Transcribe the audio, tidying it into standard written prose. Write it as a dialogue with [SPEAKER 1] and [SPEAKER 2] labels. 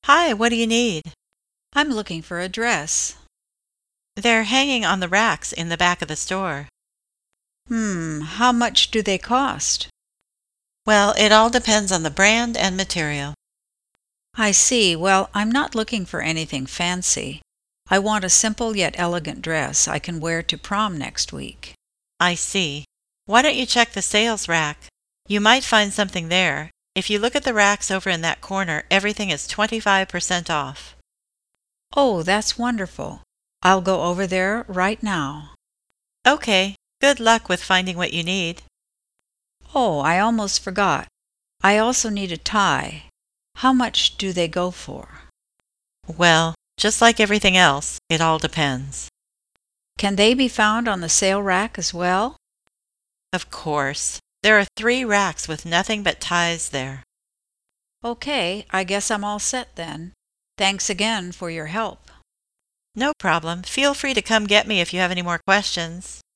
[SPEAKER 1] Hi, what do you need?
[SPEAKER 2] I'm looking for a dress.
[SPEAKER 1] They're hanging on the racks in the back of the store.
[SPEAKER 2] How much do they cost?
[SPEAKER 1] Well, it all depends on the brand and material.
[SPEAKER 2] I see. Well, I'm not looking for anything fancy. I want a simple yet elegant dress I can wear to prom next week.
[SPEAKER 1] I see. Why don't you check the sales rack? You might find something there. If you look at the racks over in that corner, everything is 25% off.
[SPEAKER 2] Oh, that's wonderful. I'll go over there right now.
[SPEAKER 1] Okay, good luck with finding what you need.
[SPEAKER 2] Oh, I almost forgot. I also need a tie. How much do they go for?
[SPEAKER 1] Well, just like everything else, it all depends.
[SPEAKER 2] Can they be found on the sale rack as well?
[SPEAKER 1] Of course. There are 3 racks with nothing but ties there.
[SPEAKER 2] Okay, I guess I'm all set then. Thanks again for your help.
[SPEAKER 1] No problem. Feel free to come get me if you have any more questions.